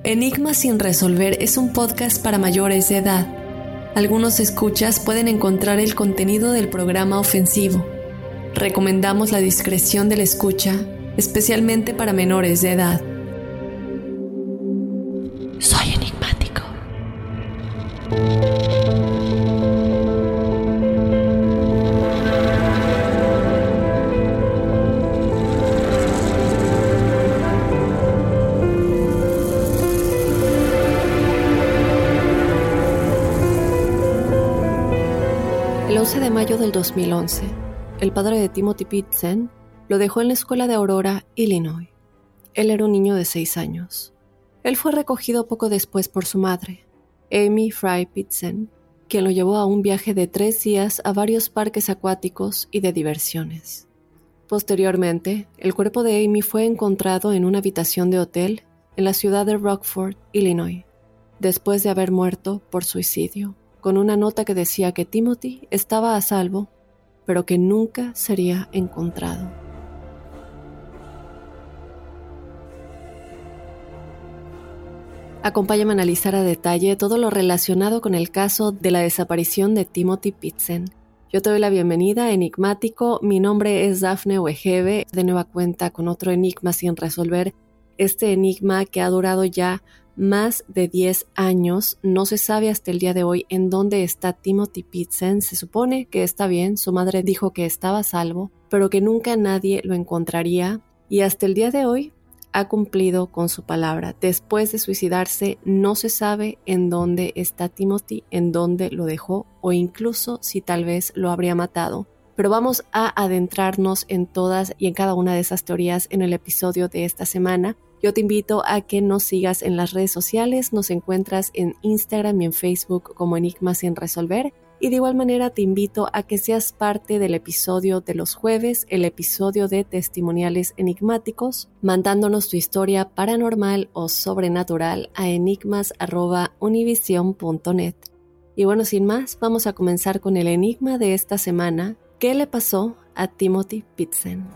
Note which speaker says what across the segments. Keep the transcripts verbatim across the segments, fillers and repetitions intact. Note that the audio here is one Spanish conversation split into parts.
Speaker 1: Enigmas sin resolver es un podcast para mayores de edad. Algunos escuchas pueden encontrar el contenido del programa ofensivo. Recomendamos la discreción de la escucha, especialmente para menores de edad. Soy enigmático. El once de mayo del dos mil once, el padre de Timothy Pitzen lo dejó en la escuela de Aurora, Illinois. Él era un niño de seis años. Él fue recogido poco después por su madre, Amy Fry Pitzen, quien lo llevó a un viaje de tres días a varios parques acuáticos y de diversiones. Posteriormente, el cuerpo de Amy fue encontrado en una habitación de hotel en la ciudad de Rockford, Illinois, después de haber muerto por suicidio, con una nota que decía que Timothy estaba a salvo, pero que nunca sería encontrado. Acompáñame a analizar a detalle todo lo relacionado con el caso de la desaparición de Timothy Pitzen. Yo te doy la bienvenida, enigmático. Mi nombre es Dafne Wegebe, de nueva cuenta con otro enigma sin resolver. Este enigma que ha durado ya más de diez años, no se sabe hasta el día de hoy en dónde está Timothy Pitzen. Se supone que está bien, su madre dijo que estaba a salvo, pero que nunca nadie lo encontraría, y hasta el día de hoy ha cumplido con su palabra. Después de suicidarse, no se sabe en dónde está Timothy, en dónde lo dejó, o incluso si tal vez lo habría matado. Pero vamos a adentrarnos en todas y en cada una de esas teorías en el episodio de esta semana. Yo te invito a que nos sigas en las redes sociales, nos encuentras en Instagram y en Facebook como Enigmas sin resolver, y de igual manera te invito a que seas parte del episodio de los jueves, el episodio de testimoniales enigmáticos, mandándonos tu historia paranormal o sobrenatural a enigmas arroba univision punto net. Y bueno, sin más, vamos a comenzar con el enigma de esta semana. ¿Qué le pasó a Timothy Pitzen?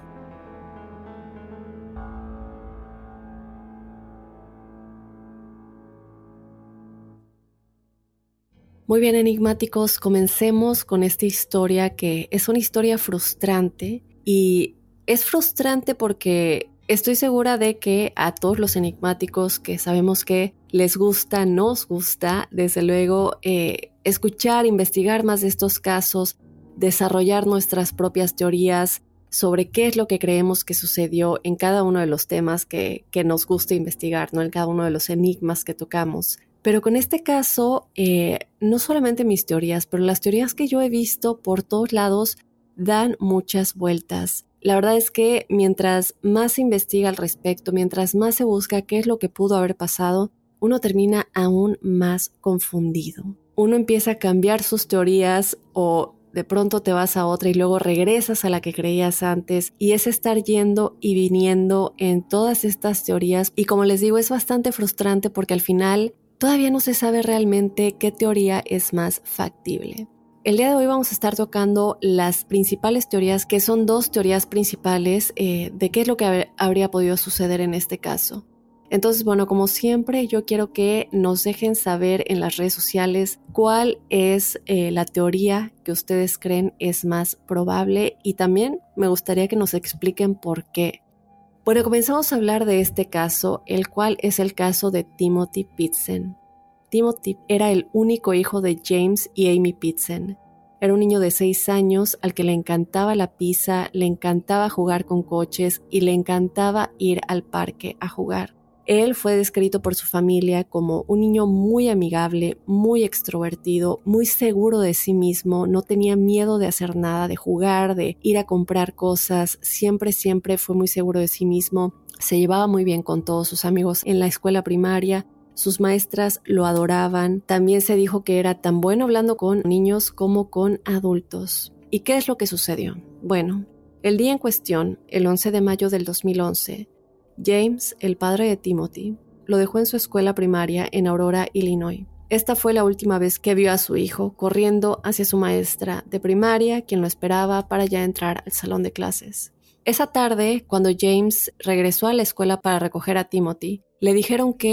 Speaker 1: Muy bien, enigmáticos, comencemos con esta historia que es una historia frustrante, y es frustrante porque estoy segura de que a todos los enigmáticos que sabemos que les gusta, nos gusta, desde luego, eh, escuchar, investigar más de estos casos, desarrollar nuestras propias teorías sobre qué es lo que creemos que sucedió en cada uno de los temas que, que nos gusta investigar, ¿no? En cada uno de los enigmas que tocamos. Pero con este caso, eh, no solamente mis teorías, pero las teorías que yo he visto por todos lados dan muchas vueltas. La verdad es que mientras más se investiga al respecto, mientras más se busca qué es lo que pudo haber pasado, uno termina aún más confundido. Uno empieza a cambiar sus teorías, o de pronto te vas a otra y luego regresas a la que creías antes, y es estar yendo y viniendo en todas estas teorías. Y como les digo, es bastante frustrante porque al final todavía no se sabe realmente qué teoría es más factible. El día de hoy vamos a estar tocando las principales teorías, que son dos teorías principales eh, de qué es lo que hab- habría podido suceder en este caso. Entonces, bueno, como siempre, yo quiero que nos dejen saber en las redes sociales cuál es eh, la teoría que ustedes creen es más probable, y también me gustaría que nos expliquen por qué. Bueno, comenzamos a hablar de este caso, el cual es el caso de Timothy Pitzen. Timothy era el único hijo de James y Amy Pitzen. Era un niño de seis años al que le encantaba la pizza, le encantaba jugar con coches y le encantaba ir al parque a jugar. Él fue descrito por su familia como un niño muy amigable, muy extrovertido, muy seguro de sí mismo, no tenía miedo de hacer nada, de jugar, de ir a comprar cosas, siempre, siempre fue muy seguro de sí mismo, se llevaba muy bien con todos sus amigos en la escuela primaria, sus maestras lo adoraban, también se dijo que era tan bueno hablando con niños como con adultos. ¿Y qué es lo que sucedió? Bueno, el día en cuestión, el once de mayo del dos mil once, James, el padre de Timothy, lo dejó en su escuela primaria en Aurora, Illinois. Esta fue la última vez que vio a su hijo corriendo hacia su maestra de primaria, quien lo esperaba para ya entrar al salón de clases. Esa tarde, cuando James regresó a la escuela para recoger a Timothy, le dijeron que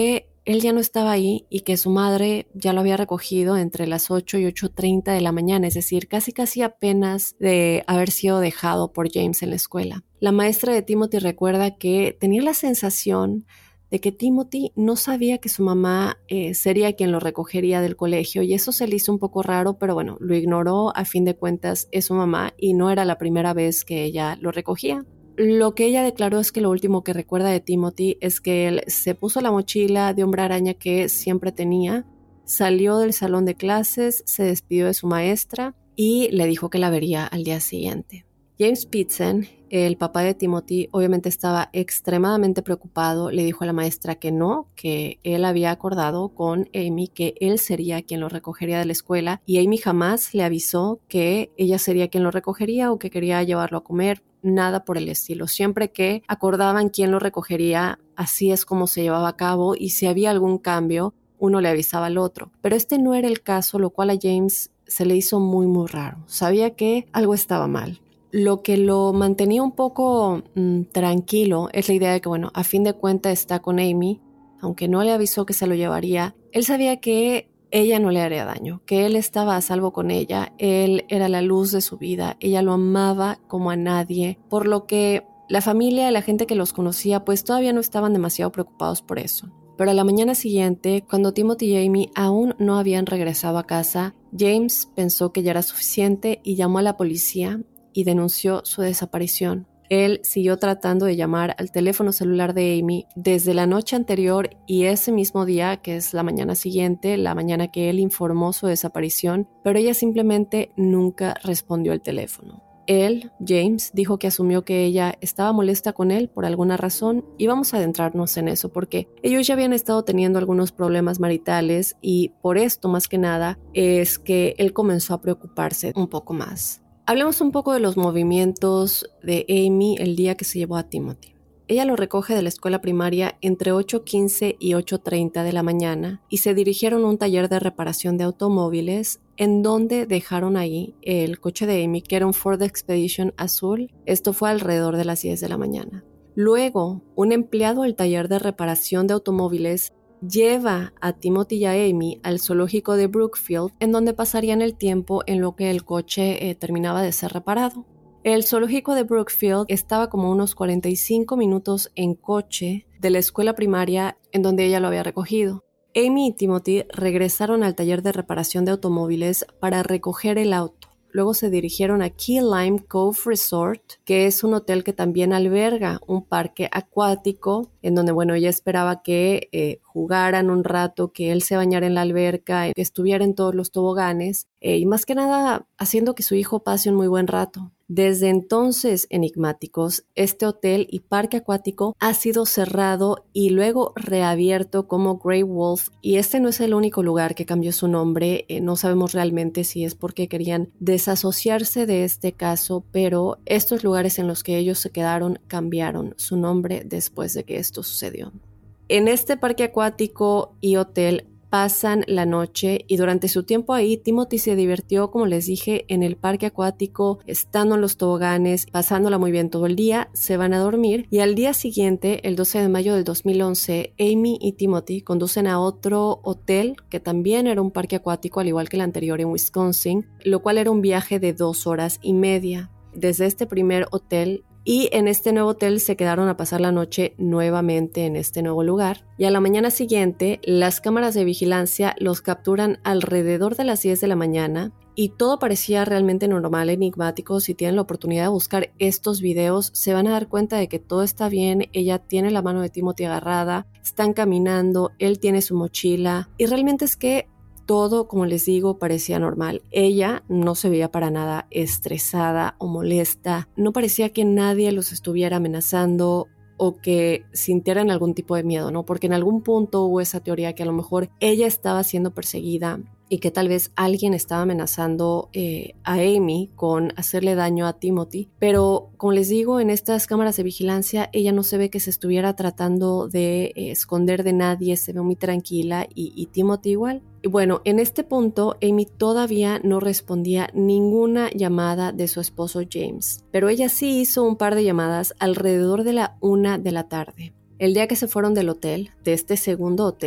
Speaker 1: él ya no estaba ahí y que su madre ya lo había recogido entre las ocho y ocho treinta de la mañana, es decir, casi casi apenas de haber sido dejado por James en la escuela. La maestra de Timothy recuerda que tenía la sensación de que Timothy no sabía que su mamá eh, sería quien lo recogería del colegio, y eso se le hizo un poco raro, pero bueno, lo ignoró. A fin de cuentas es su mamá y no era la primera vez que ella lo recogía. Lo que ella declaró es que lo último que recuerda de Timothy es que él se puso la mochila de hombre araña que siempre tenía, salió del salón de clases, se despidió de su maestra y le dijo que la vería al día siguiente. James Peterson, el papá de Timothy, obviamente estaba extremadamente preocupado. Le dijo a la maestra que no, que él había acordado con Amy que él sería quien lo recogería de la escuela, y Amy jamás le avisó que ella sería quien lo recogería o que quería llevarlo a comer, nada por el estilo. Siempre que acordaban quién lo recogería, así es como se llevaba a cabo, y si había algún cambio, uno le avisaba al otro. Pero este no era el caso, lo cual a James se le hizo muy muy raro. Sabía que algo estaba mal. Lo que lo mantenía un poco mmm, tranquilo es la idea de que, bueno, a fin de cuentas está con Amy, aunque no le avisó que se lo llevaría. Él sabía que ella no le haría daño, que él estaba a salvo con ella, él era la luz de su vida, ella lo amaba como a nadie, por lo que la familia y la gente que los conocía pues todavía no estaban demasiado preocupados por eso. Pero a la mañana siguiente, cuando Timothy y Amy aún no habían regresado a casa, James pensó que ya era suficiente y llamó a la policía y denunció su desaparición. Él siguió tratando de llamar al teléfono celular de Amy desde la noche anterior y ese mismo día, que es la mañana siguiente, la mañana que él informó su desaparición, pero ella simplemente nunca respondió el teléfono. Él, James, dijo que asumió que ella estaba molesta con él por alguna razón, y vamos a adentrarnos en eso porque ellos ya habían estado teniendo algunos problemas maritales, y por esto más que nada es que él comenzó a preocuparse un poco más. Hablemos un poco de los movimientos de Amy el día que se llevó a Timothy. Ella lo recoge de la escuela primaria entre ocho quince y ocho treinta de la mañana y se dirigieron a un taller de reparación de automóviles, en donde dejaron ahí el coche de Amy, que era un Ford Expedition azul. Esto fue alrededor de las diez de la mañana. Luego, un empleado del taller de reparación de automóviles lleva a Timothy y a Amy al zoológico de Brookfield, en donde pasarían el tiempo en lo que el coche eh, terminaba de ser reparado. El zoológico de Brookfield estaba como unos cuarenta y cinco minutos en coche de la escuela primaria en donde ella lo había recogido. Amy y Timothy regresaron al taller de reparación de automóviles para recoger el auto. Luego se dirigieron a Key Lime Cove Resort, que es un hotel que también alberga un parque acuático, en donde, bueno, ella esperaba que eh, jugaran un rato, que él se bañara en la alberca, que estuviera en todos los toboganes, eh, y más que nada haciendo que su hijo pase un muy buen rato. Desde entonces, enigmáticos, este hotel y parque acuático ha sido cerrado y luego reabierto como Grey Wolf, y este no es el único lugar que cambió su nombre. Eh, no sabemos realmente si es porque querían desasociarse de este caso, pero estos lugares en los que ellos se quedaron cambiaron su nombre después de que esto sucedió. En este parque acuático y hotel pasan la noche, y durante su tiempo ahí Timothy se divirtió, como les dije, en el parque acuático, estando en los toboganes, pasándola muy bien todo el día. Se van a dormir y al día siguiente, el doce de mayo del dos mil once, Amy y Timothy conducen a otro hotel que también era un parque acuático, al igual que el anterior en Wisconsin, lo cual era un viaje de dos horas y media desde este primer hotel. Y en este nuevo hotel se quedaron a pasar la noche nuevamente en este nuevo lugar. Y a la mañana siguiente, las cámaras de vigilancia los capturan alrededor de las diez de la mañana. Y todo parecía realmente normal, enigmático. Si tienen la oportunidad de buscar estos videos, se van a dar cuenta de que todo está bien. Ella tiene la mano de Timothy agarrada, están caminando, él tiene su mochila. Y realmente es que todo, como les digo, parecía normal. Ella no se veía para nada estresada o molesta. No parecía que nadie los estuviera amenazando o que sintieran algún tipo de miedo, ¿no? Porque en algún punto hubo esa teoría que a lo mejor ella estaba siendo perseguida y que tal vez alguien estaba amenazando eh, a Amy con hacerle daño a Timothy. Pero, como les digo, en estas cámaras de vigilancia ella no se ve que se estuviera tratando de eh, esconder de nadie, se ve muy tranquila, y, y Timothy igual. Y bueno, en este punto Amy todavía no respondía ninguna llamada de su esposo James, pero ella sí hizo un par de llamadas alrededor de la una de la tarde. El día que se fueron del hotel, de este segundo hotel,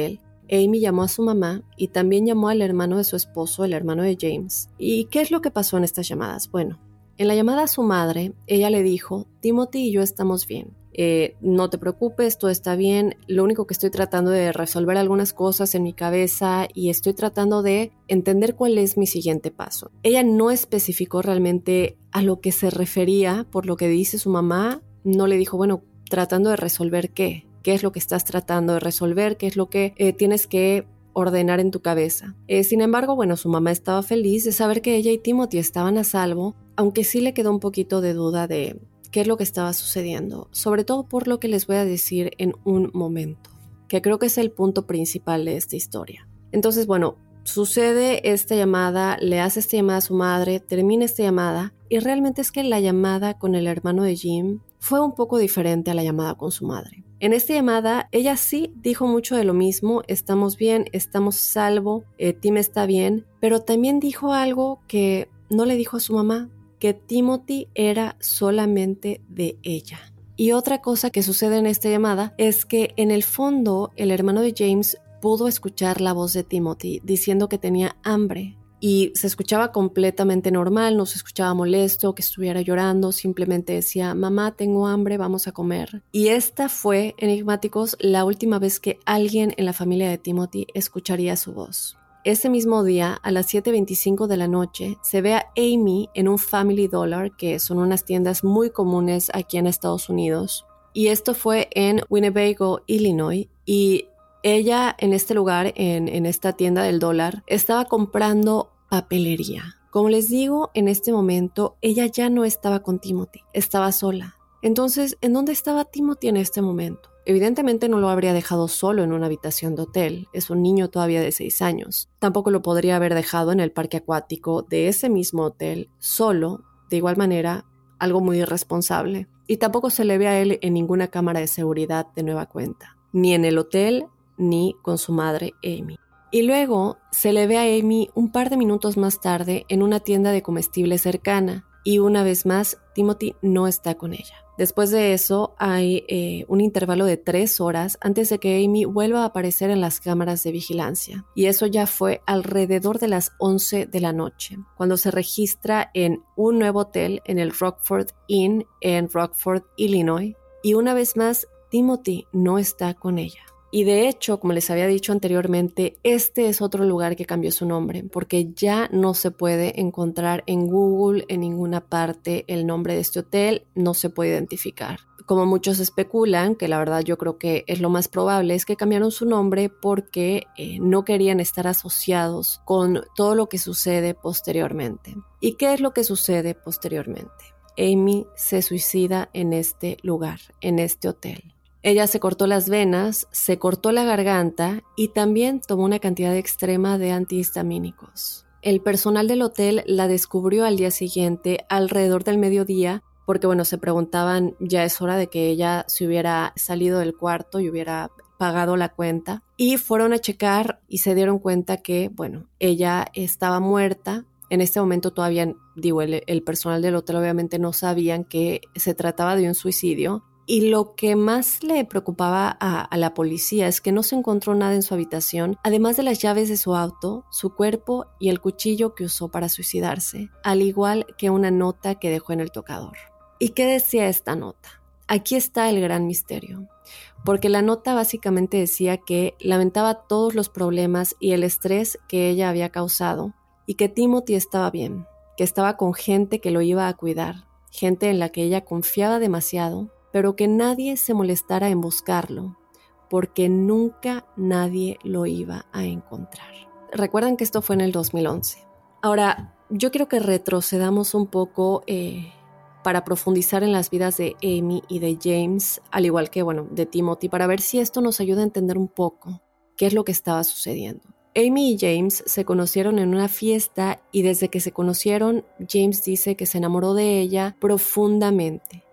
Speaker 1: Amy llamó a su mamá y también llamó al hermano de su esposo, el hermano de James. ¿Y qué es lo que pasó en estas llamadas? Bueno, en la llamada a su madre, ella le dijo, Timothy y yo estamos bien. Eh, no te preocupes, todo está bien. Lo único que estoy tratando de resolver algunas cosas en mi cabeza y estoy tratando de entender cuál es mi siguiente paso. Ella no especificó realmente a lo que se refería por lo que dice su mamá. No le dijo, bueno, tratando de resolver qué. ¿Qué es lo que estás tratando de resolver? ¿Qué es lo que eh, tienes que ordenar en tu cabeza? Eh, sin embargo, bueno, su mamá estaba feliz de saber que ella y Timothy estaban a salvo, aunque sí le quedó un poquito de duda de qué es lo que estaba sucediendo, sobre todo por lo que les voy a decir en un momento, que creo que es el punto principal de esta historia. Entonces, bueno, sucede esta llamada, le hace esta llamada a su madre, termina esta llamada, y realmente es que la llamada con el hermano de Jim fue un poco diferente a la llamada con su madre. En esta llamada, ella sí dijo mucho de lo mismo, estamos bien, estamos salvo, eh, Tim está bien, pero también dijo algo que no le dijo a su mamá, que Timothy era solamente de ella. Y otra cosa que sucede en esta llamada es que en el fondo el hermano de James pudo escuchar la voz de Timothy diciendo que tenía hambre. Y se escuchaba completamente normal, no se escuchaba molesto, que estuviera llorando, simplemente decía, mamá, tengo hambre, vamos a comer. Y esta fue, enigmáticos, la última vez que alguien en la familia de Timothy escucharía su voz. Ese mismo día, a las siete veinticinco de la noche, se ve a Amy en un Family Dollar, que son unas tiendas muy comunes aquí en Estados Unidos. Y esto fue en Winnebago, Illinois, y ella en este lugar, en, en esta tienda del dólar, estaba comprando papelería. Como les digo, en este momento, ella ya no estaba con Timothy, estaba sola. Entonces, ¿en dónde estaba Timothy en este momento? Evidentemente no lo habría dejado solo en una habitación de hotel, es un niño todavía de seis años. Tampoco lo podría haber dejado en el parque acuático de ese mismo hotel, solo, de igual manera, algo muy irresponsable. Y tampoco se le ve a él en ninguna cámara de seguridad de nueva cuenta, ni en el hotel, ni con su madre Amy. Y luego se le ve a Amy un par de minutos más tarde en una tienda de comestibles cercana, y una vez más, Timothy no está con ella. Después de eso, hay eh, un intervalo de tres horas antes de que Amy vuelva a aparecer en las cámaras de vigilancia. Y eso ya fue alrededor de las once de la noche, cuando se registra en un nuevo hotel en el Rockford Inn en Rockford, Illinois. Y una vez más, Timothy no está con ella. Y de hecho, como les había dicho anteriormente, este es otro lugar que cambió su nombre, porque ya no se puede encontrar en Google, en ninguna parte, el nombre de este hotel, no se puede identificar. Como muchos especulan, que la verdad yo creo que es lo más probable, es que cambiaron su nombre porque eh, no querían estar asociados con todo lo que sucede posteriormente. ¿Y qué es lo que sucede posteriormente? Amy se suicida en este lugar, en este hotel. Ella se cortó las venas, se cortó la garganta y también tomó una cantidad extrema de antihistamínicos. El personal del hotel la descubrió al día siguiente, alrededor del mediodía, porque bueno, se preguntaban, ya es hora de que ella se hubiera salido del cuarto y hubiera pagado la cuenta. Y fueron a checar y se dieron cuenta que, bueno, ella estaba muerta. En este momento todavía, digo, el, el personal del hotel obviamente no sabían que se trataba de un suicidio. Y lo que más le preocupaba a, a la policía es que no se encontró nada en su habitación, además de las llaves de su auto, su cuerpo y el cuchillo que usó para suicidarse, al igual que una nota que dejó en el tocador. ¿Y qué decía esta nota? Aquí está el gran misterio, porque la nota básicamente decía que lamentaba todos los problemas y el estrés que ella había causado y que Timothy estaba bien, que estaba con gente que lo iba a cuidar, gente en la que ella confiaba demasiado, pero que nadie se molestara en buscarlo, porque nunca nadie lo iba a encontrar. Recuerden que esto fue en el dos mil once. Ahora, yo quiero que retrocedamos un poco eh, para profundizar en las vidas de Amy y de James, al igual que, bueno, de Timothy, para ver si esto nos ayuda a entender un poco qué es lo que estaba sucediendo. Amy y James se conocieron en una fiesta y desde que se conocieron, James dice que se enamoró de ella profundamente.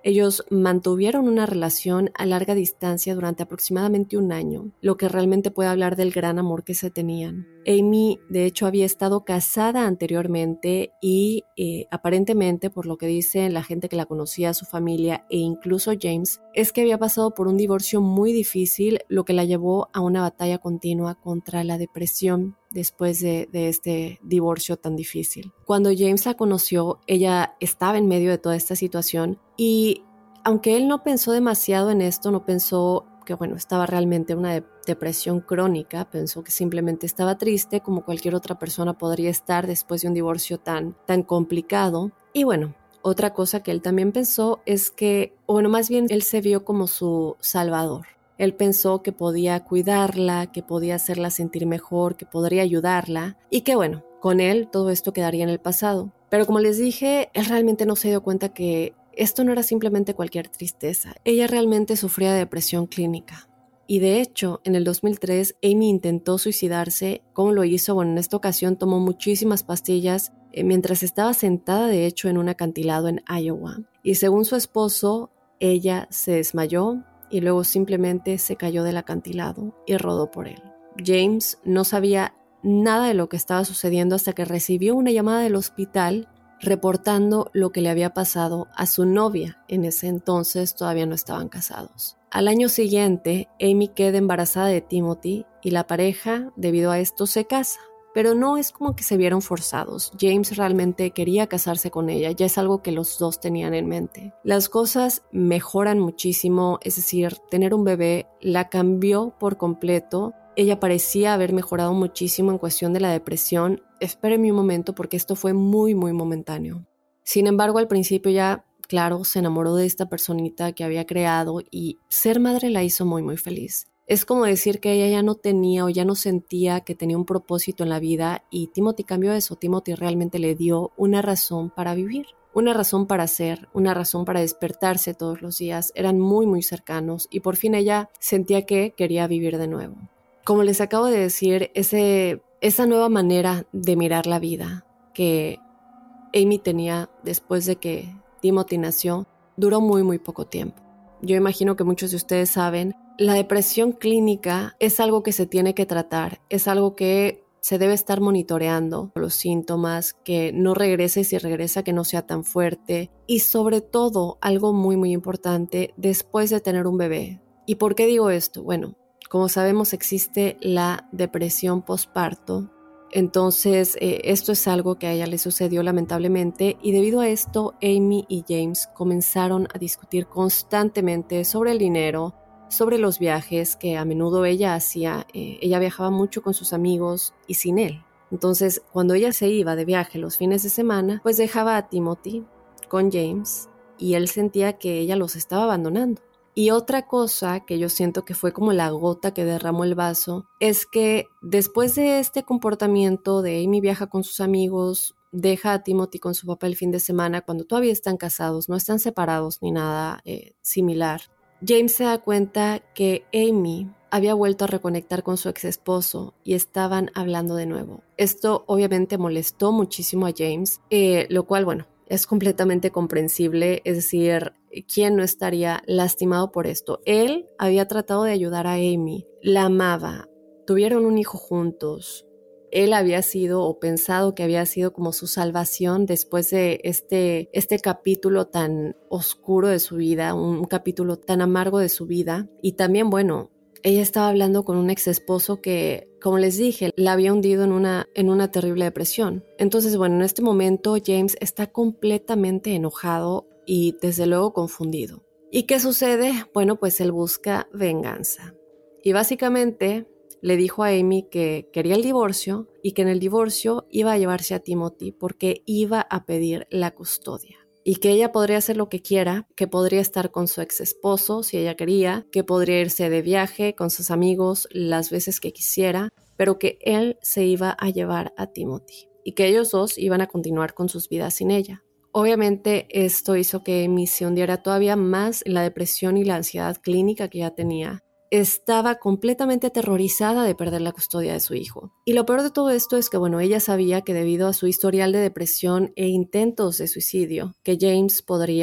Speaker 1: Ellos mantuvieron una relación a larga distancia durante aproximadamente un año, lo que realmente puede hablar del gran amor que se tenían. Amy, de hecho, había estado casada anteriormente y eh, aparentemente, por lo que dice la gente que la conocía, su familia e incluso James, es que había pasado por un divorcio muy difícil, lo que la llevó a una batalla continua contra la depresión después de, de este divorcio tan difícil. Cuando James la conoció, ella estaba en medio de toda esta situación y aunque él no pensó demasiado en esto, no pensó que bueno, estaba realmente en una de- depresión crónica, pensó que simplemente estaba triste como cualquier otra persona podría estar después de un divorcio tan, tan complicado. Y bueno, otra cosa que él también pensó es que, o bueno, más bien él se vio como su salvador. Él pensó que podía cuidarla, que podía hacerla sentir mejor, que podría ayudarla y que bueno, con él todo esto quedaría en el pasado. Pero como les dije, él realmente no se dio cuenta que esto no era simplemente cualquier tristeza. Ella realmente sufría de depresión clínica. Y de hecho, en el dos mil tres, Amy intentó suicidarse. ¿Cómo lo hizo? Bueno, en esta ocasión tomó muchísimas pastillas eh, mientras estaba sentada, de hecho, en un acantilado en Iowa. Y según su esposo, ella se desmayó y luego simplemente se cayó del acantilado y rodó por él. James no sabía nada de lo que estaba sucediendo hasta que recibió una llamada del hospital reportando lo que le había pasado a su novia. En ese entonces todavía no estaban casados. Al año siguiente, Amy queda embarazada de Timothy y la pareja, debido a esto, se casa. Pero no es como que se vieron forzados. James realmente quería casarse con ella, ya es algo que los dos tenían en mente. Las cosas mejoran muchísimo, es decir, tener un bebé la cambió por completo. Ella parecía haber mejorado muchísimo en cuestión de la depresión. Espérenme un momento porque esto fue muy, muy momentáneo. Sin embargo, al principio ya, claro, se enamoró de esta personita que había creado y ser madre la hizo muy, muy feliz. Es como decir que ella ya no tenía o ya no sentía que tenía un propósito en la vida y Timothy cambió eso. Timothy realmente le dio una razón para vivir, una razón para ser, una razón para despertarse todos los días. Eran muy, muy cercanos y por fin ella sentía que quería vivir de nuevo. Como les acabo de decir, ese, esa nueva manera de mirar la vida que Amy tenía después de que Timothy nació duró muy, muy poco tiempo. Yo imagino que muchos de ustedes saben, la depresión clínica es algo que se tiene que tratar, es algo que se debe estar monitoreando los síntomas, que no regrese, si regresa que no sea tan fuerte y sobre todo, algo muy, muy importante, después de tener un bebé. ¿Y por qué digo esto? Bueno, como sabemos existe la depresión postparto, entonces eh, esto es algo que a ella le sucedió lamentablemente y debido a esto Amy y James comenzaron a discutir constantemente sobre el dinero, sobre los viajes que a menudo ella hacía. Eh, ella viajaba mucho con sus amigos y sin él. Entonces cuando ella se iba de viaje los fines de semana, pues dejaba a Timothy con James y él sentía que ella los estaba abandonando. Y otra cosa que yo siento que fue como la gota que derramó el vaso es que después de este comportamiento de Amy viaja con sus amigos, deja a Timothy con su papá el fin de semana cuando todavía están casados, no están separados ni nada eh, similar. James se da cuenta que Amy había vuelto a reconectar con su ex esposo y estaban hablando de nuevo. Esto obviamente molestó muchísimo a James, eh, lo cual, bueno, es completamente comprensible, es decir, ¿quién no estaría lastimado por esto? Él había tratado de ayudar a Amy, la amaba, tuvieron un hijo juntos. Él había sido o pensado que había sido como su salvación después de este, este capítulo tan oscuro de su vida, un capítulo tan amargo de su vida. Y también, bueno, ella estaba hablando con un ex esposo que, como les dije, la había hundido en una, en una terrible depresión. Entonces, bueno, en este momento James está completamente enojado y desde luego confundido. ¿Y qué sucede? Bueno, pues él busca venganza. Y básicamente le dijo a Amy que quería el divorcio y que en el divorcio iba a llevarse a Timothy porque iba a pedir la custodia. Y que ella podría hacer lo que quiera, que podría estar con su ex esposo si ella quería, que podría irse de viaje con sus amigos las veces que quisiera, pero que él se iba a llevar a Timothy y que ellos dos iban a continuar con sus vidas sin ella. Obviamente esto hizo que Amy se hundiera todavía más en la depresión y la ansiedad clínica que ya tenía. Estaba completamente aterrorizada de perder la custodia de su hijo. Y lo peor de todo esto es que, bueno, ella sabía que debido a su historial de depresión e intentos de suicidio, que James podría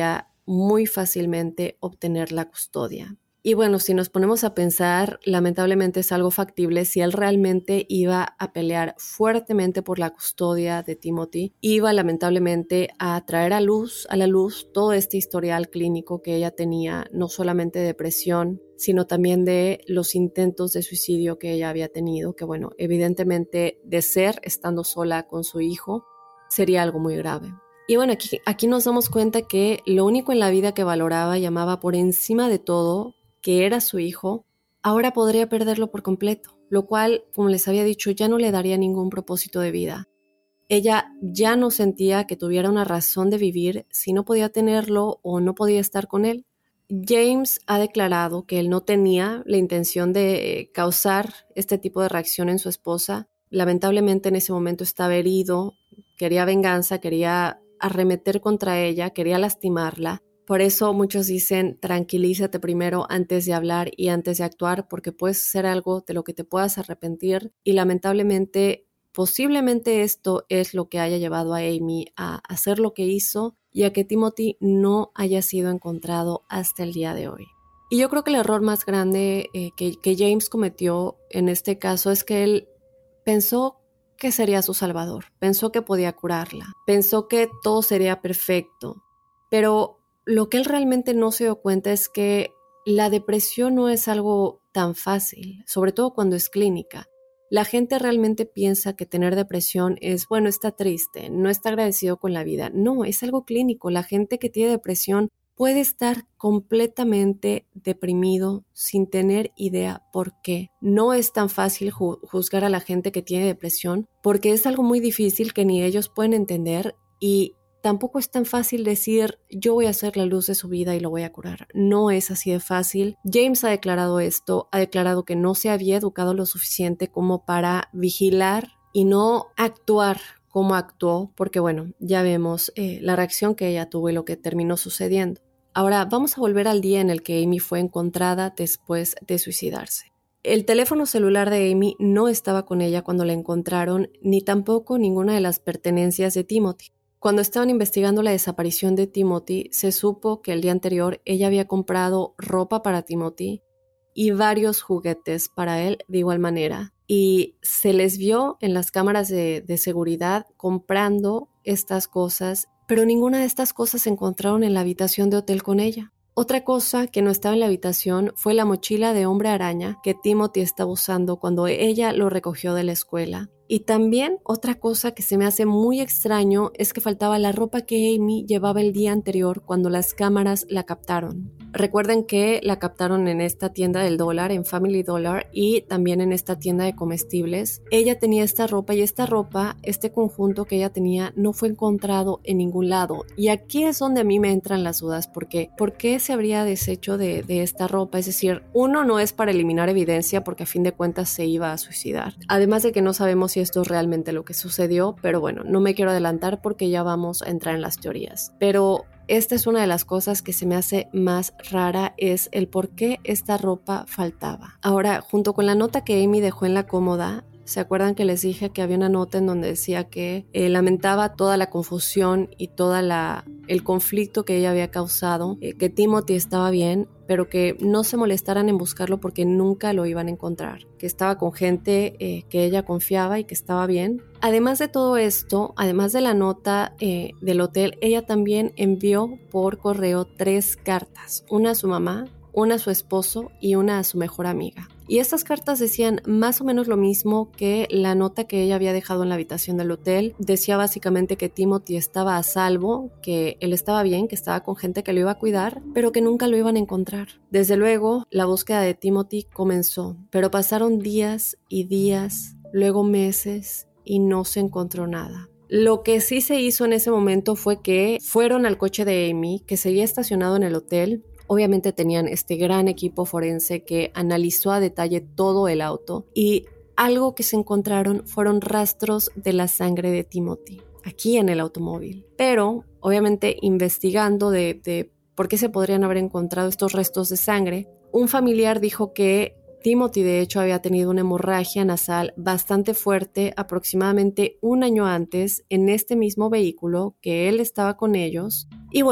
Speaker 1: muy fácilmente obtener la custodia. Y bueno, si nos ponemos a pensar, lamentablemente es algo factible. Si él realmente iba a pelear fuertemente por la custodia de Timothy, iba lamentablemente a traer a luz, a la luz todo este historial clínico que ella tenía, no solamente de depresión, sino también de los intentos de suicidio que ella había tenido, que bueno, evidentemente de ser estando sola con su hijo, sería algo muy grave. Y bueno, aquí, aquí nos damos cuenta que lo único en la vida que valoraba y amaba por encima de todo, que era su hijo, ahora podría perderlo por completo, lo cual, como les había dicho, ya no le daría ningún propósito de vida. Ella ya no sentía que tuviera una razón de vivir si no podía tenerlo o no podía estar con él. James ha declarado que él no tenía la intención de causar este tipo de reacción en su esposa. Lamentablemente en ese momento estaba herido, quería venganza, quería arremeter contra ella, quería lastimarla. Por eso muchos dicen, tranquilízate primero antes de hablar y antes de actuar, porque puedes hacer algo de lo que te puedas arrepentir y lamentablemente, posiblemente esto es lo que haya llevado a Amy a hacer lo que hizo y a que Timothy no haya sido encontrado hasta el día de hoy. Y yo creo que el error más grande eh, que, que James cometió en este caso es que él pensó que sería su salvador, pensó que podía curarla, pensó que todo sería perfecto, pero lo que él realmente no se dio cuenta es que la depresión no es algo tan fácil, sobre todo cuando es clínica. La gente realmente piensa que tener depresión es, bueno, está triste, no está agradecido con la vida. No, es algo clínico. La gente que tiene depresión puede estar completamente deprimido sin tener idea por qué. No es tan fácil ju- juzgar a la gente que tiene depresión porque es algo muy difícil que ni ellos pueden entender y tampoco es tan fácil decir yo voy a ser la luz de su vida y lo voy a curar. No es así de fácil. James ha declarado esto, ha declarado que no se había educado lo suficiente como para vigilar y no actuar como actuó, porque bueno, ya vemos eh, la reacción que ella tuvo y lo que terminó sucediendo. Ahora vamos a volver al día en el que Amy fue encontrada después de suicidarse. El teléfono celular de Amy no estaba con ella cuando la encontraron, ni tampoco ninguna de las pertenencias de Timothy. Cuando estaban investigando la desaparición de Timothy, se supo que el día anterior ella había comprado ropa para Timothy y varios juguetes para él de igual manera. Y se les vio en las cámaras de, de seguridad comprando estas cosas, pero ninguna de estas cosas se encontraron en la habitación de hotel con ella. Otra cosa que no estaba en la habitación fue la mochila de hombre araña que Timothy estaba usando cuando ella lo recogió de la escuela. Y también otra cosa que se me hace muy extraño es que faltaba la ropa que Amy llevaba el día anterior cuando las cámaras la captaron. Recuerden que la captaron en esta tienda del dólar, en Family Dollar, y también en esta tienda de comestibles. Ella tenía esta ropa y esta ropa, este conjunto que ella tenía, no fue encontrado en ningún lado. Y aquí es donde a mí me entran las dudas, porque ¿por qué se habría deshecho de, de esta ropa? Es decir, uno, no es para eliminar evidencia porque a fin de cuentas se iba a suicidar. Además de que no sabemos si esto es realmente lo que sucedió, pero bueno, no me quiero adelantar porque ya vamos a entrar en las teorías. Pero esta es una de las cosas que se me hace más rara, es el por qué esta ropa faltaba. Ahora, junto con la nota que Amy dejó en la cómoda, ¿se acuerdan que les dije que había una nota en donde decía que eh, lamentaba toda la confusión y todo el conflicto que ella había causado, eh, que Timothy estaba bien, pero que no se molestaran en buscarlo porque nunca lo iban a encontrar, que estaba con gente eh, que ella confiaba y que estaba bien? Además de todo esto, además de la nota eh, del hotel, ella también envió por correo tres cartas, una a su mamá, una a su esposo y una a su mejor amiga. Y estas cartas decían más o menos lo mismo que la nota que ella había dejado en la habitación del hotel. Decía básicamente que Timothy estaba a salvo, que él estaba bien, que estaba con gente que lo iba a cuidar, pero que nunca lo iban a encontrar. Desde luego, la búsqueda de Timothy comenzó, pero pasaron días y días, luego meses, y no se encontró nada. Lo que sí se hizo en ese momento fue que fueron al coche de Amy, que seguía estacionado en el hotel. Obviamente tenían este gran equipo forense que analizó a detalle todo el auto y algo que se encontraron fueron rastros de la sangre de Timothy aquí en el automóvil. Pero obviamente investigando de, de por qué se podrían haber encontrado estos restos de sangre, un familiar dijo que Timothy de hecho había tenido una hemorragia nasal bastante fuerte aproximadamente un año antes en este mismo vehículo, que él estaba con ellos. Y bueno,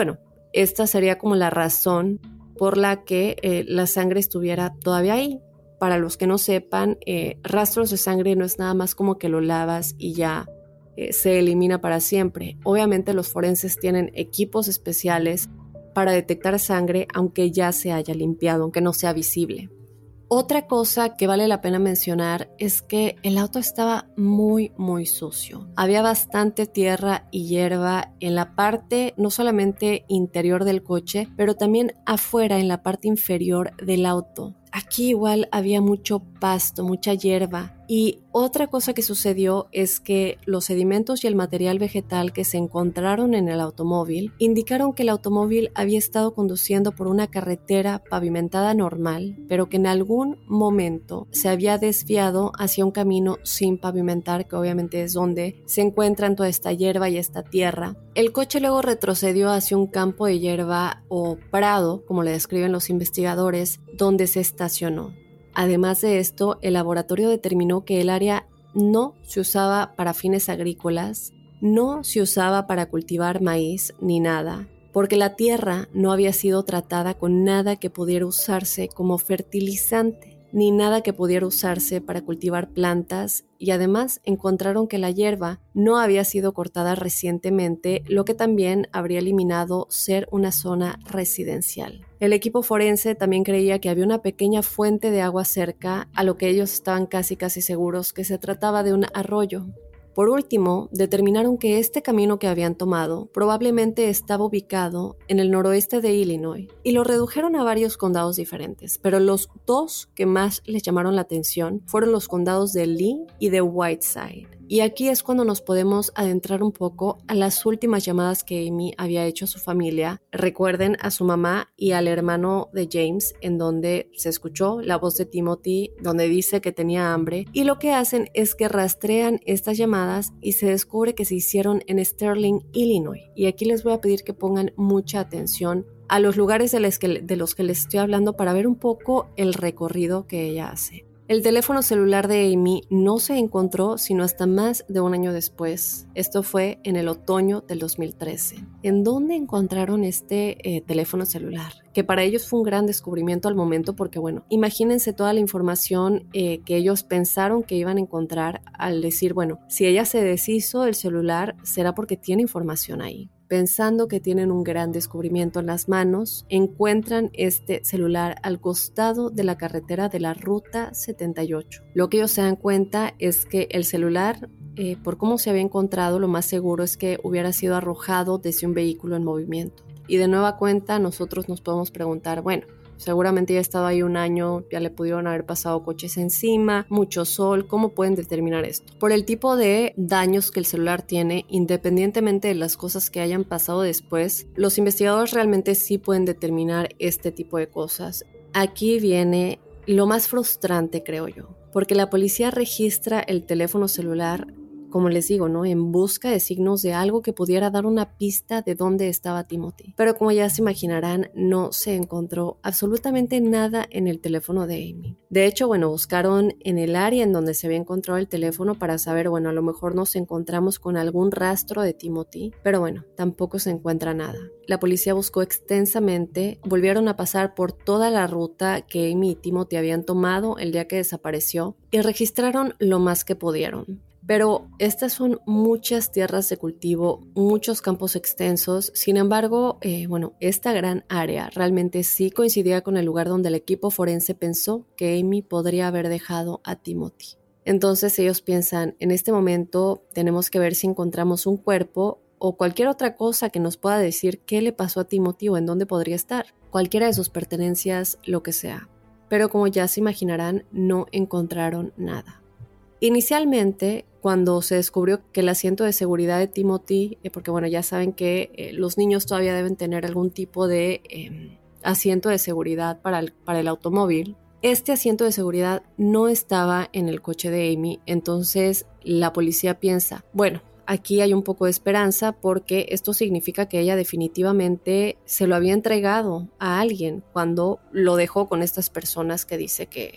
Speaker 1: esta sería como la razón por la que eh, la sangre estuviera todavía ahí. Para los que no sepan, eh, rastros de sangre no es nada más como que lo lavas y ya eh, se elimina para siempre. Obviamente los forenses tienen equipos especiales para detectar sangre aunque ya se haya limpiado, aunque no sea visible. Otra cosa que vale la pena mencionar es que el auto estaba muy, muy sucio. Había bastante tierra y hierba en la parte no solamente interior del coche, pero también afuera en la parte inferior del auto. Aquí igual había mucho pasto, mucha hierba. Y otra cosa que sucedió es que los sedimentos y el material vegetal que se encontraron en el automóvil indicaron que el automóvil había estado conduciendo por una carretera pavimentada normal, pero que en algún momento se había desviado hacia un camino sin pavimentar, que obviamente es donde se encuentran toda esta hierba y esta tierra. El coche luego retrocedió hacia un campo de hierba o prado, como le describen los investigadores, donde se estacionó. Además de esto, el laboratorio determinó que el área no se usaba para fines agrícolas, no se usaba para cultivar maíz ni nada, porque la tierra no había sido tratada con nada que pudiera usarse como fertilizante, ni nada que pudiera usarse para cultivar plantas, y además encontraron que la hierba no había sido cortada recientemente, lo que también habría eliminado ser una zona residencial. El equipo forense también creía que había una pequeña fuente de agua cerca, a lo que ellos estaban casi casi seguros que se trataba de un arroyo. Por último, determinaron que este camino que habían tomado probablemente estaba ubicado en el noroeste de Illinois y lo redujeron a varios condados diferentes, pero los dos que más les llamaron la atención fueron los condados de Lee y de Whiteside. Y aquí es cuando nos podemos adentrar un poco a las últimas llamadas que Amy había hecho a su familia. Recuerden a su mamá y al hermano de James, en donde se escuchó la voz de Timothy, donde dice que tenía hambre. Y lo que hacen es que rastrean estas llamadas y se descubre que se hicieron en Sterling, Illinois. Y aquí les voy a pedir que pongan mucha atención a los lugares de los que, de los que les estoy hablando para ver un poco el recorrido que ella hace. El teléfono celular de Amy no se encontró sino hasta más de un año después. Esto fue en el otoño del dos mil trece. ¿En dónde encontraron este eh, teléfono celular? Que para ellos fue un gran descubrimiento al momento porque, bueno, imagínense toda la información eh, que ellos pensaron que iban a encontrar al decir, bueno, si ella se deshizo del celular, será porque tiene información ahí. Pensando que tienen un gran descubrimiento en las manos, encuentran este celular al costado de la carretera de la Ruta setenta y ocho. Lo que ellos se dan cuenta es que el celular, eh, por cómo se había encontrado, lo más seguro es que hubiera sido arrojado desde un vehículo en movimiento. Y de nueva cuenta, nosotros nos podemos preguntar, bueno, seguramente ya ha estado ahí un año, ya le pudieron haber pasado coches encima, mucho sol. ¿Cómo pueden determinar esto? Por el tipo de daños que el celular tiene, independientemente de las cosas que hayan pasado después, los investigadores realmente sí pueden determinar este tipo de cosas. Aquí viene lo más frustrante, creo yo, porque la policía registra el teléfono celular, como les digo, ¿no?, en busca de signos de algo que pudiera dar una pista de dónde estaba Timothy. Pero como ya se imaginarán, no se encontró absolutamente nada en el teléfono de Amy. De hecho, bueno, buscaron en el área en donde se había encontrado el teléfono para saber, bueno, a lo mejor nos encontramos con algún rastro de Timothy, pero bueno, tampoco se encuentra nada. La policía buscó extensamente, volvieron a pasar por toda la ruta que Amy y Timothy habían tomado el día que desapareció y registraron lo más que pudieron. Pero estas son muchas tierras de cultivo, muchos campos extensos. Sin embargo, eh, bueno, esta gran área realmente sí coincidía con el lugar donde el equipo forense pensó que Amy podría haber dejado a Timothy. Entonces ellos piensan, en este momento tenemos que ver si encontramos un cuerpo o cualquier otra cosa que nos pueda decir qué le pasó a Timothy o en dónde podría estar. Cualquiera de sus pertenencias, lo que sea. Pero como ya se imaginarán, no encontraron nada. Inicialmente, cuando se descubrió que el asiento de seguridad de Timothy, eh, porque bueno, ya saben que eh, los niños todavía deben tener algún tipo de eh, asiento de seguridad para el, para el automóvil, este asiento de seguridad no estaba en el coche de Amy, entonces la policía piensa, bueno, aquí hay un poco de esperanza porque esto significa que ella definitivamente se lo había entregado a alguien cuando lo dejó con estas personas que dice que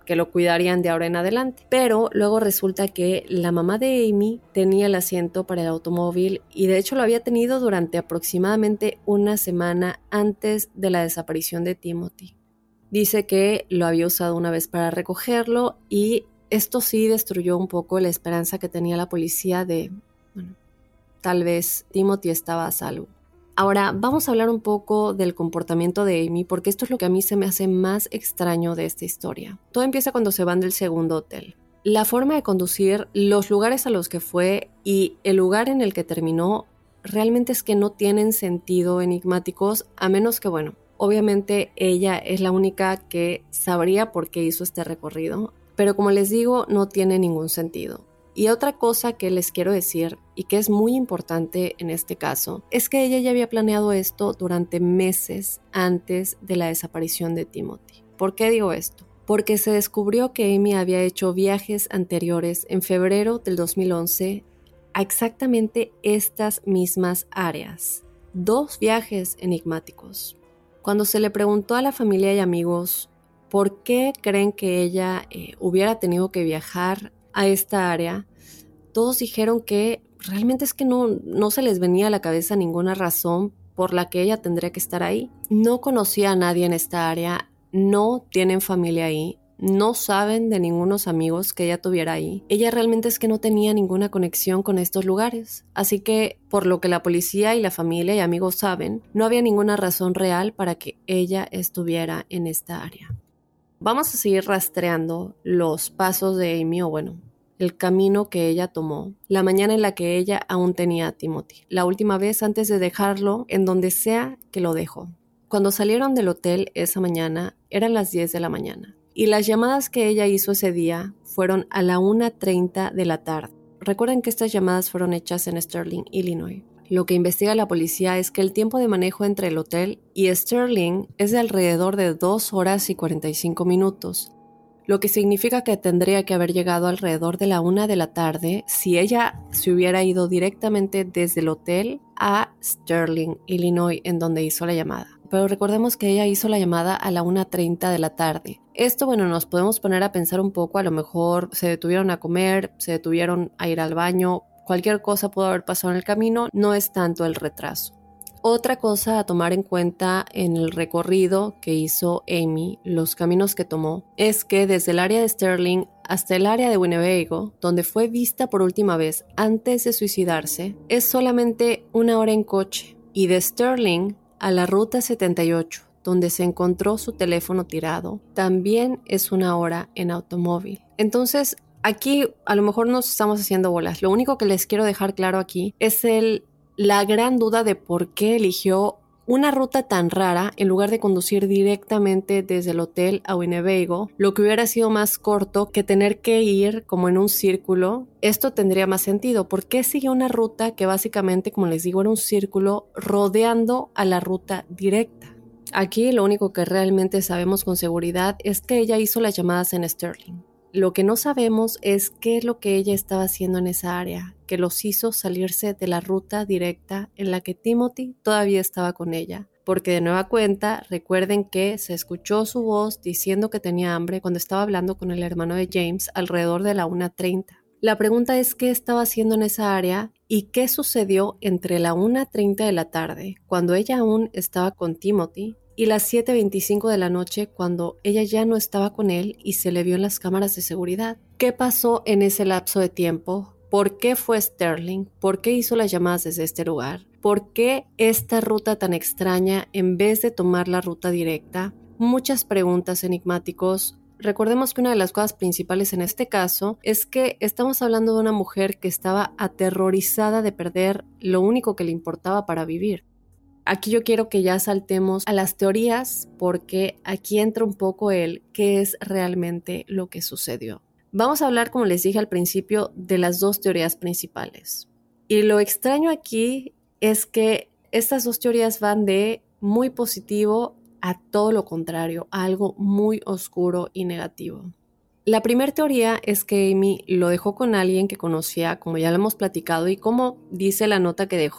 Speaker 1: que lo cuidarían de ahora en adelante. Pero luego resulta que la mamá de Amy tenía el asiento para el automóvil y de hecho lo había tenido durante aproximadamente una semana antes de la desaparición de Timothy. Dice que lo había usado una vez para recogerlo y esto sí destruyó un poco la esperanza que tenía la policía de, bueno, tal vez Timothy estaba a salvo. Ahora vamos a hablar un poco del comportamiento de Amy porque esto es lo que a mí se me hace más extraño de esta historia. Todo empieza cuando se van del segundo hotel. La forma de conducir, los lugares a los que fue y el lugar en el que terminó realmente es que no tienen sentido enigmáticos, a menos que, bueno, obviamente ella es la única que sabría por qué hizo este recorrido, pero como les digo, no tiene ningún sentido. Y otra cosa que les quiero decir, y que es muy importante en este caso, es que ella ya había planeado esto durante meses antes de la desaparición de Timothy. ¿Por qué digo esto? Porque se descubrió que Amy había hecho viajes anteriores en febrero del dos mil once a exactamente estas mismas áreas. Dos viajes enigmáticos. Cuando se le preguntó a la familia y amigos por qué creen que ella eh, hubiera tenido que viajar a esta área, todos dijeron que realmente es que no, no se les venía a la cabeza ninguna razón por la que ella tendría que estar ahí. No conocía a nadie en esta área, no tienen familia ahí, no saben de ningunos amigos que ella tuviera ahí. Ella realmente es que no tenía ninguna conexión con estos lugares. Así que, por lo que la policía y la familia y amigos saben, no había ninguna razón real para que ella estuviera en esta área. Vamos a seguir rastreando los pasos de Amy, o bueno, el camino que ella tomó, la mañana en la que ella aún tenía a Timothy, la última vez antes de dejarlo en donde sea que lo dejó. Cuando salieron del hotel esa mañana, eran las diez de la mañana, y las llamadas que ella hizo ese día fueron a la una treinta de la tarde. Recuerden que estas llamadas fueron hechas en Sterling, Illinois. Lo que investiga la policía es que el tiempo de manejo entre el hotel y Sterling es de alrededor de dos horas y cuarenta y cinco minutos, lo que significa que tendría que haber llegado alrededor de la una de la tarde si ella se hubiera ido directamente desde el hotel a Sterling, Illinois, en donde hizo la llamada. Pero recordemos que ella hizo la llamada a la una treinta de la tarde. Esto, bueno, nos podemos poner a pensar un poco, a lo mejor se detuvieron a comer, se detuvieron a ir al baño, cualquier cosa pudo haber pasado en el camino, no es tanto el retraso. Otra cosa a tomar en cuenta en el recorrido que hizo Amy, los caminos que tomó, es que desde el área de Sterling hasta el área de Winnebago, donde fue vista por última vez antes de suicidarse, es solamente una hora en coche, y de Sterling a la ruta setenta y ocho, donde se encontró su teléfono tirado, también es una hora en automóvil. Entonces, aquí a lo mejor nos estamos haciendo bolas. Lo único que les quiero dejar claro aquí es el, la gran duda de por qué eligió una ruta tan rara en lugar de conducir directamente desde el hotel a Winnebago, lo que hubiera sido más corto que tener que ir como en un círculo. Esto tendría más sentido. ¿Por qué siguió una ruta que básicamente, como les digo, era un círculo rodeando a la ruta directa? Aquí lo único que realmente sabemos con seguridad es que ella hizo las llamadas en Sterling. Lo que no sabemos es qué es lo que ella estaba haciendo en esa área, que los hizo salirse de la ruta directa en la que Timothy todavía estaba con ella. Porque de nueva cuenta, recuerden que se escuchó su voz diciendo que tenía hambre cuando estaba hablando con el hermano de James alrededor de la una treinta. La pregunta es qué estaba haciendo en esa área y qué sucedió entre la una treinta de la tarde, cuando ella aún estaba con Timothy, y las siete veinticinco de la noche cuando ella ya no estaba con él y se le vio en las cámaras de seguridad. ¿Qué pasó en ese lapso de tiempo? ¿Por qué fue Sterling? ¿Por qué hizo las llamadas desde este lugar? ¿Por qué esta ruta tan extraña en vez de tomar la ruta directa? Muchas preguntas enigmáticos. Recordemos que una de las cosas principales en este caso es que estamos hablando de una mujer que estaba aterrorizada de perder lo único que le importaba para vivir. Aquí yo quiero que ya saltemos a las teorías porque aquí entra un poco el qué es realmente lo que sucedió. Vamos a hablar, como les dije al principio, de las dos teorías principales. Y lo extraño aquí es que estas dos teorías van de muy positivo a todo lo contrario, a algo muy oscuro y negativo. La primera teoría es que Amy lo dejó con alguien que conocía, como ya lo hemos platicado, y como dice la nota que dejó,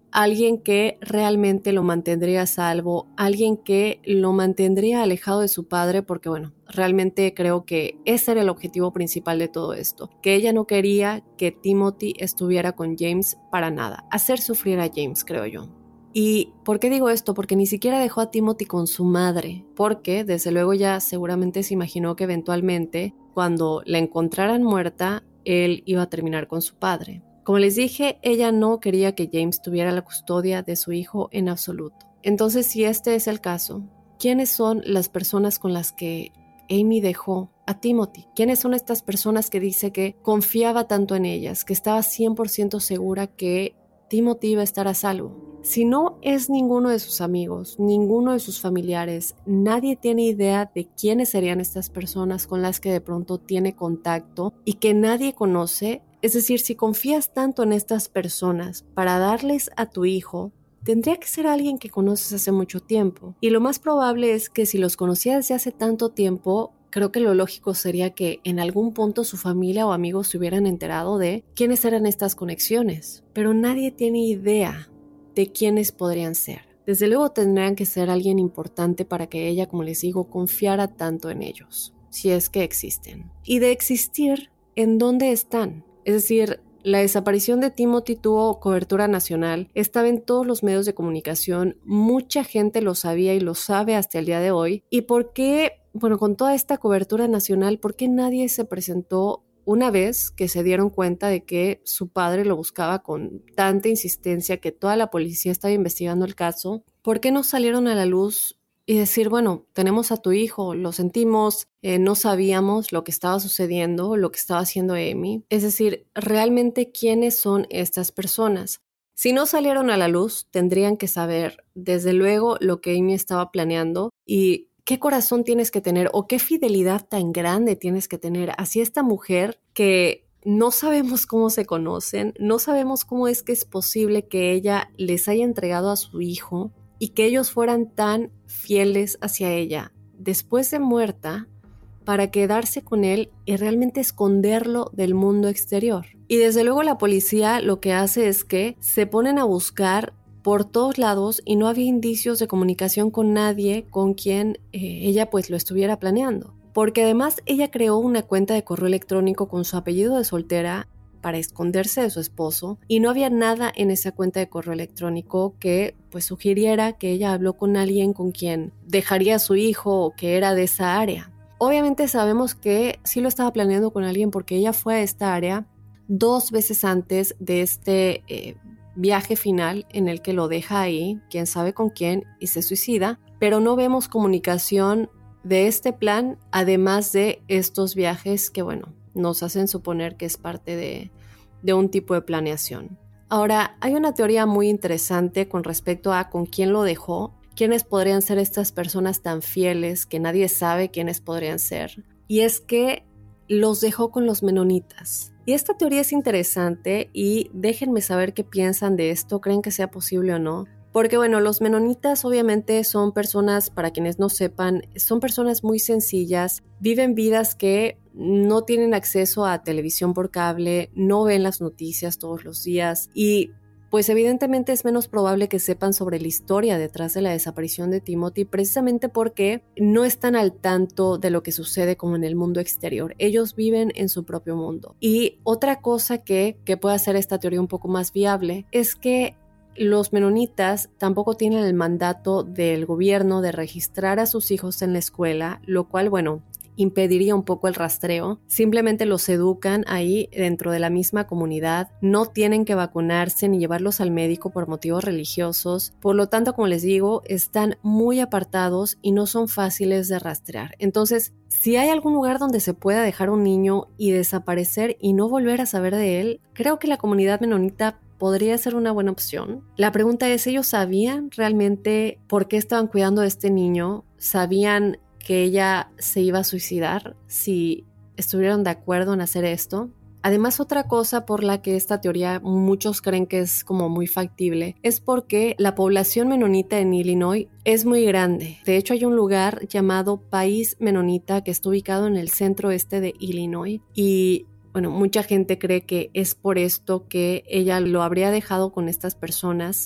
Speaker 1: alguien que realmente lo mantendría a salvo, alguien que lo mantendría alejado de su padre, porque bueno, realmente creo que ese era el objetivo principal de todo esto, que ella no quería que Timothy estuviera con James para nada, hacer sufrir a James, creo yo. ¿Y por qué digo esto? Porque ni siquiera dejó a Timothy con su madre, porque desde luego ya seguramente se imaginó que eventualmente, cuando la encontraran muerta, él iba a terminar con su padre. Como les dije, ella no quería que James tuviera la custodia de su hijo en absoluto. Entonces, si este es el caso, ¿quiénes son las personas con las que Amy dejó a Timothy? ¿Quiénes son estas personas que dice que confiaba tanto en ellas, que estaba cien por ciento segura que Timothy iba a estar a salvo? Si no es ninguno de sus amigos, ninguno de sus familiares, nadie tiene idea de quiénes serían estas personas con las que de pronto tiene contacto y que nadie conoce. Es decir, si confías tanto en estas personas para darles a tu hijo, tendría que ser alguien que conoces hace mucho tiempo. Y lo más probable es que si los conocía desde hace tanto tiempo, creo que lo lógico sería que en algún punto su familia o amigos se hubieran enterado de quiénes eran estas conexiones. Pero nadie tiene idea de quiénes podrían ser. Desde luego tendrían que ser alguien importante para que ella, como les digo, confiara tanto en ellos, si es que existen. Y de existir, ¿en dónde están? Es decir, la desaparición de Timothy tuvo cobertura nacional, estaba en todos los medios de comunicación, mucha gente lo sabía y lo sabe hasta el día de hoy. ¿Y por qué, bueno, con toda esta cobertura nacional, por qué nadie se presentó una vez que se dieron cuenta de que su padre lo buscaba con tanta insistencia, que toda la policía estaba investigando el caso? ¿Por qué no salieron a la luz y decir, bueno, tenemos a tu hijo, lo sentimos, eh, no sabíamos lo que estaba sucediendo, lo que estaba haciendo Amy? Es decir, realmente, ¿quiénes son estas personas? Si no salieron a la luz, tendrían que saber, desde luego, lo que Amy estaba planeando y qué corazón tienes que tener o qué fidelidad tan grande tienes que tener hacia esta mujer que no sabemos cómo se conocen, no sabemos cómo es que es posible que ella les haya entregado a su hijo y que ellos fueran tan fieles hacia ella después de muerta para quedarse con él y realmente esconderlo del mundo exterior. Y desde luego la policía lo que hace es que se ponen a buscar por todos lados y no había indicios de comunicación con nadie con quien eh, ella pues lo estuviera planeando. Porque además ella creó una cuenta de correo electrónico con su apellido de soltera para esconderse de su esposo y no había nada en esa cuenta de correo electrónico que pues sugiriera que ella habló con alguien con quien dejaría a su hijo o que era de esa área. Obviamente sabemos que sí lo estaba planeando con alguien porque ella fue a esta área dos veces antes de este eh, viaje final en el que lo deja ahí, quién sabe con quién, y se suicida, pero no vemos comunicación de este plan, además de estos viajes que, bueno, nos hacen suponer que es parte de, de un tipo de planeación. Ahora, hay una teoría muy interesante con respecto a con quién lo dejó, quiénes podrían ser estas personas tan fieles que nadie sabe quiénes podrían ser, y es que los dejó con los menonitas. Y esta teoría es interesante y déjenme saber qué piensan de esto, creen que sea posible o no. Porque bueno, los menonitas obviamente son personas, para quienes no sepan, son personas muy sencillas, viven vidas que no tienen acceso a televisión por cable, no ven las noticias todos los días y pues evidentemente es menos probable que sepan sobre la historia detrás de la desaparición de Timothy, precisamente porque no están al tanto de lo que sucede como en el mundo exterior. Ellos viven en su propio mundo. Y otra cosa que, que puede hacer esta teoría un poco más viable es que los menonitas tampoco tienen el mandato del gobierno de registrar a sus hijos en la escuela, lo cual, bueno, impediría un poco el rastreo. Simplemente los educan ahí dentro de la misma comunidad, no tienen que vacunarse ni llevarlos al médico por motivos religiosos, por lo tanto, como les digo, están muy apartados y no son fáciles de rastrear. Entonces, si hay algún lugar donde se pueda dejar un niño y desaparecer y no volver a saber de él, creo que la comunidad menonita podría ser una buena opción. La pregunta es, ¿ellos sabían realmente por qué estaban cuidando a este niño? ¿Sabían que ella se iba a suicidar si estuvieron de acuerdo en hacer esto? Además, otra cosa por la que esta teoría muchos creen que es como muy factible es porque la población menonita en Illinois es muy grande. De hecho, hay un lugar llamado País Menonita que está ubicado en el centro este de Illinois y bueno, mucha gente cree que es por esto que ella lo habría dejado con estas personas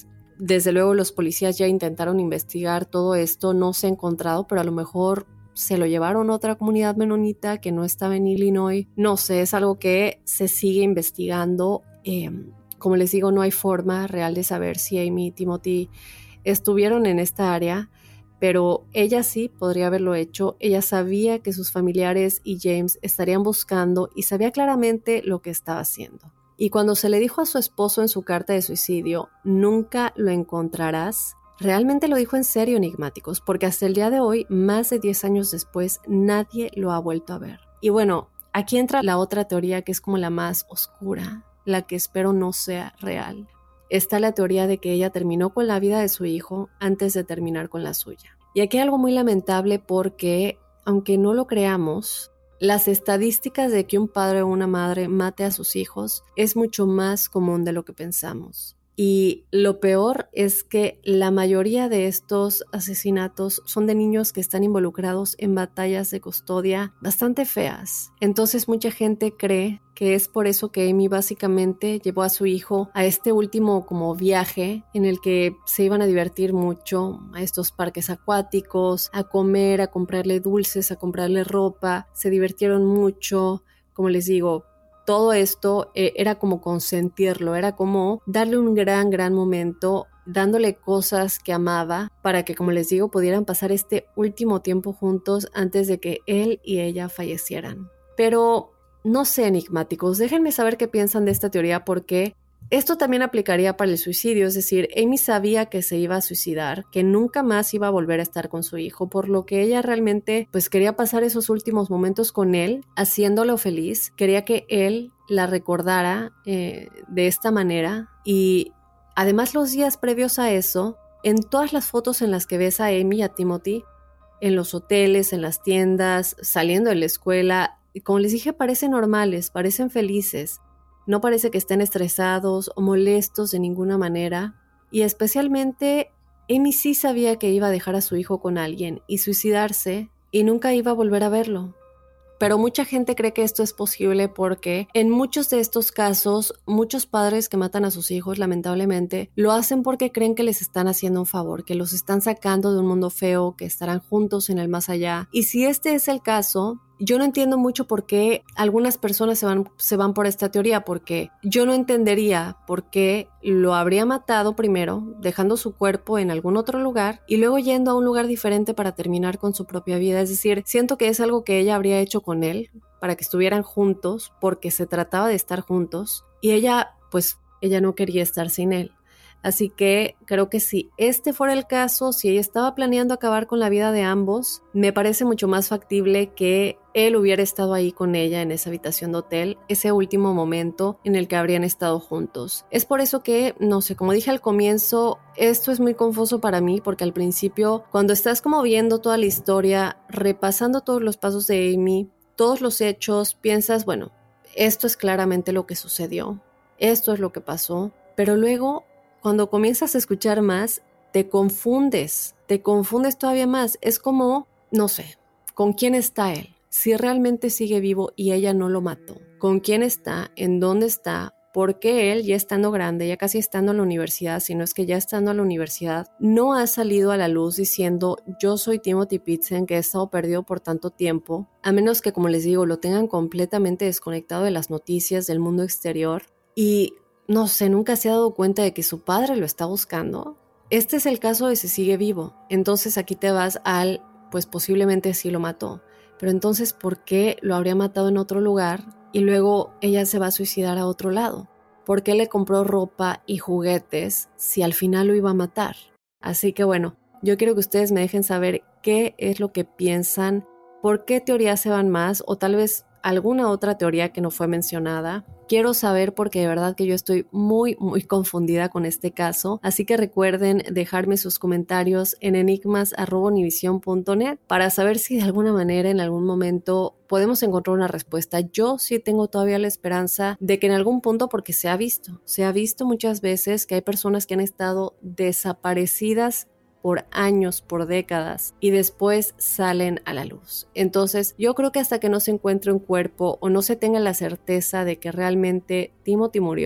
Speaker 1: Desde luego los policías ya intentaron investigar todo esto, no se ha encontrado, pero a lo mejor se lo llevaron a otra comunidad menonita que no estaba en Illinois. No sé, es algo que se sigue investigando. Eh, como les digo, no hay forma real de saber si Amy y Timothy estuvieron en esta área, pero ella sí podría haberlo hecho. Ella sabía que sus familiares y James estarían buscando y sabía claramente lo que estaba haciendo. Y cuando se le dijo a su esposo en su carta de suicidio, nunca lo encontrarás, realmente lo dijo en serio, enigmáticos, porque hasta el día de hoy, más de diez años después, nadie lo ha vuelto a ver. Y bueno, aquí entra la otra teoría que es como la más oscura, la que espero no sea real. Está la teoría de que ella terminó con la vida de su hijo antes de terminar con la suya. Y aquí hay algo muy lamentable porque, aunque no lo creamos, las estadísticas de que un padre o una madre mate a sus hijos es mucho más común de lo que pensamos. Y lo peor es que la mayoría de estos asesinatos son de niños que están involucrados en batallas de custodia bastante feas. Entonces mucha gente cree que es por eso que Amy básicamente llevó a su hijo a este último como viaje en el que se iban a divertir mucho, a estos parques acuáticos, a comer, a comprarle dulces, a comprarle ropa. Se divirtieron mucho, como les digo. Todo esto eh, era como consentirlo, era como darle un gran, gran momento, dándole cosas que amaba para que, como les digo, pudieran pasar este último tiempo juntos antes de que él y ella fallecieran. Pero no sé, enigmáticos, déjenme saber qué piensan de esta teoría porque esto también aplicaría para el suicidio, es decir, Amy sabía que se iba a suicidar, que nunca más iba a volver a estar con su hijo, por lo que ella realmente pues quería pasar esos últimos momentos con él, haciéndolo feliz, quería que él la recordara eh, de esta manera y además los días previos a eso, en todas las fotos en las que ves a Amy y a Timothy, en los hoteles, en las tiendas, saliendo de la escuela, y como les dije, parecen normales, parecen felices. No parece que estén estresados o molestos de ninguna manera. Y especialmente, Amy sí sabía que iba a dejar a su hijo con alguien y suicidarse y nunca iba a volver a verlo. Pero mucha gente cree que esto es posible porque en muchos de estos casos, muchos padres que matan a sus hijos, lamentablemente, lo hacen porque creen que les están haciendo un favor, que los están sacando de un mundo feo, que estarán juntos en el más allá. Y si este es el caso, yo no entiendo mucho por qué algunas personas se van, se van por esta teoría, porque yo no entendería por qué lo habría matado primero, dejando su cuerpo en algún otro lugar y luego yendo a un lugar diferente para terminar con su propia vida. Es decir, siento que es algo que ella habría hecho con él para que estuvieran juntos, porque se trataba de estar juntos y ella, pues, ella no quería estar sin él. Así que creo que si este fuera el caso, si ella estaba planeando acabar con la vida de ambos, me parece mucho más factible que él hubiera estado ahí con ella en esa habitación de hotel, ese último momento en el que habrían estado juntos. Es por eso que, no sé, como dije al comienzo, esto es muy confuso para mí porque al principio, cuando estás como viendo toda la historia, repasando todos los pasos de Amy, todos los hechos, piensas, bueno, esto es claramente lo que sucedió, esto es lo que pasó, pero luego cuando comienzas a escuchar más, te confundes, te confundes todavía más. Es como, no sé, ¿con quién está él? Si realmente sigue vivo y ella no lo mató. ¿Con quién está? ¿En dónde está? ¿Por qué él, ya estando grande, ya casi estando en la universidad, si no es que ya estando en la universidad, no ha salido a la luz diciendo yo soy Timothy Pitzen, que he estado perdido por tanto tiempo? A menos que, como les digo, lo tengan completamente desconectado de las noticias del mundo exterior y no sé, nunca se ha dado cuenta de que su padre lo está buscando. Este es el caso de si sigue vivo. Entonces aquí te vas al, pues posiblemente sí lo mató. Pero entonces, ¿por qué lo habría matado en otro lugar y luego ella se va a suicidar a otro lado? ¿Por qué le compró ropa y juguetes si al final lo iba a matar? Así que bueno, yo quiero que ustedes me dejen saber qué es lo que piensan, por qué teorías se van más o tal vez alguna otra teoría que no fue mencionada. Quiero saber porque de verdad que yo estoy muy, muy confundida con este caso. Así que recuerden dejarme sus comentarios en enigmas arroba univision punto net para saber si de alguna manera en algún momento podemos encontrar una respuesta. Yo sí tengo todavía la esperanza de que en algún punto, porque se ha visto, se ha visto muchas veces que hay personas que han estado desaparecidas por años, por décadas, y después salen a la luz. Entonces, yo creo que hasta que no se encuentre un cuerpo o no se tenga la certeza de que realmente Timothy murió,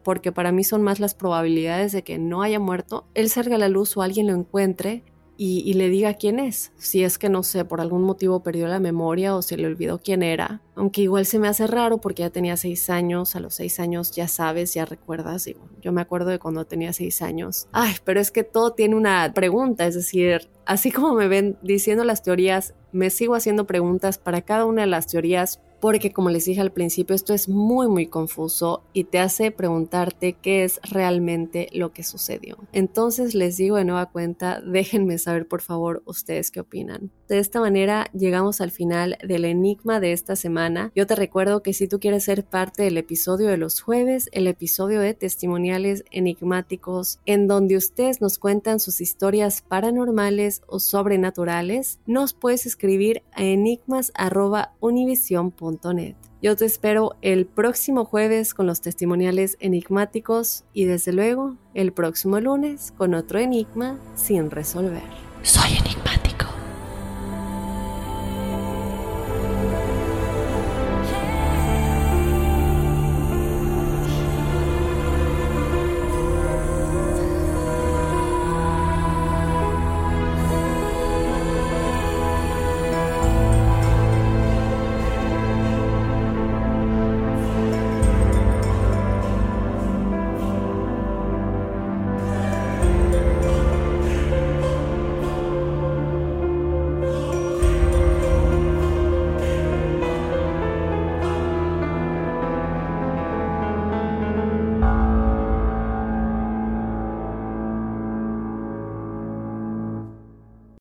Speaker 1: porque para mí son más las probabilidades de que no haya muerto, él salga a la luz o alguien lo encuentre y, y le diga quién es. Si es que, no sé, por algún motivo perdió la memoria o se le olvidó quién era. Aunque igual se me hace raro porque ya tenía seis años, a los seis años ya sabes, ya recuerdas. Digo, yo me acuerdo de cuando tenía seis años. Ay, pero es que todo tiene una pregunta, es decir, así como me ven diciendo las teorías, me sigo haciendo preguntas para cada una de las teorías, porque como les dije al principio, esto es muy muy confuso y te hace preguntarte qué es realmente lo que sucedió. Entonces les digo de nueva cuenta, déjenme saber por favor ustedes qué opinan. De esta manera llegamos al final del enigma de esta semana. Yo te recuerdo que si tú quieres ser parte del episodio de los jueves, el episodio de testimoniales enigmáticos, en donde ustedes nos cuentan sus historias paranormales o sobrenaturales, nos puedes escribir a enigmas arroba univision punto net. Yo te espero el próximo jueves con los testimoniales enigmáticos y desde luego el próximo lunes con otro enigma sin resolver. Soy Enigma.